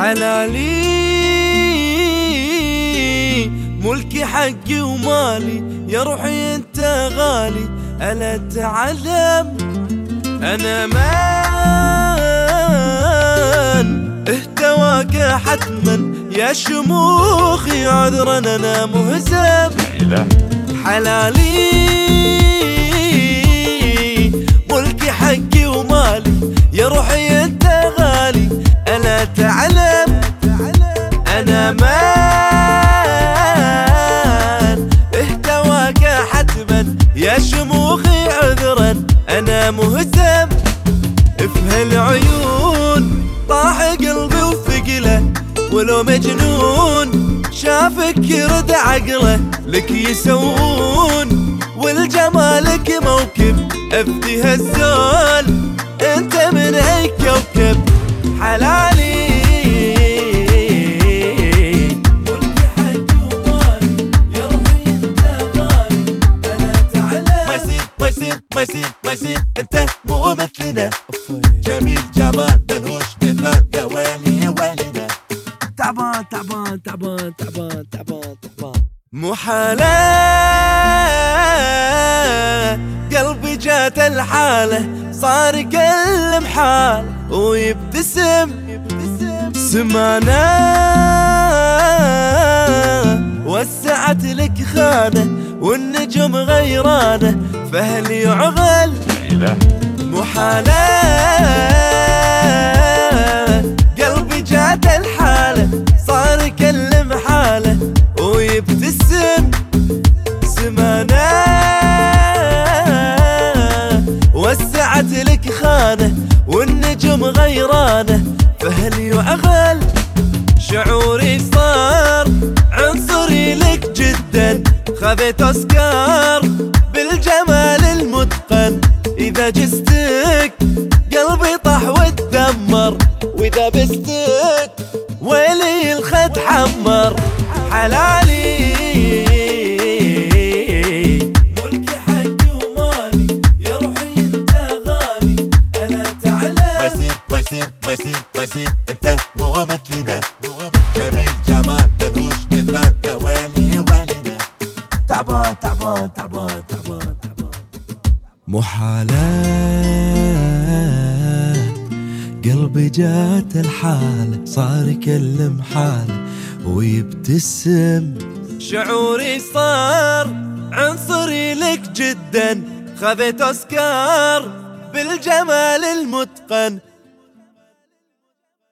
حلالي ملكي حقي ومالي، يا روحي انت غالي ألا تعلم أنا من اهتواك حتما، يا شموخي عذرا أنا مهزم. حلالي ملكي حقي ومالي، يا روحي انت غالي ألا تعلم أنا من اهتواك حتما، يا شموخي عذرا أنا مهزم. في هالعيون طاح قلبي وثقله، ولو مجنون شافك يرد عقله، لك يسوون والجمالك موكب أفتي هالزول انت من اي كوكب. حلالي ملكي حقي ومالي، يا روحي انت غالي ألا تعلم. ما يصير انت مو مثلنا، جميل جمال ملوش مثال، يا ويلي يا ويلنا. تعبان تعبان تعبان تعبان تعبان تعبان. محالة قلبي جات الحالة، صار يكلم حال ويبتسم. سمعنا وسعت لك خانة، والنجم غيرانة فهل يعقل. محالة قلبي جات الحالة، صار يكلم حاله ويبتسم. سمعنا وسعت لك خانة، والنجم غيرانة فهل يعقل. شعوري صار عنصري لك جدا، خذيت أوسكار بالجمال المتقن. إذا جستك قلبي طاح واتدمر، وإذا بستك ويلي الخد حمر. حلالي ملكي حقي ومالي، يا روحي انت غالي ألا تعلم. ما يصير انت مو مثلنا، جميل جمال ملوش مثال، يا ويلي يا ويلنا. تعبان تعبان تعبان تعبان تعبان. محالة قلبي جات الحالة، صار يكلم حاله ويبتسم. شعوري صار عنصري لك جدا، خذيت أوسكار بالجمال المتقن.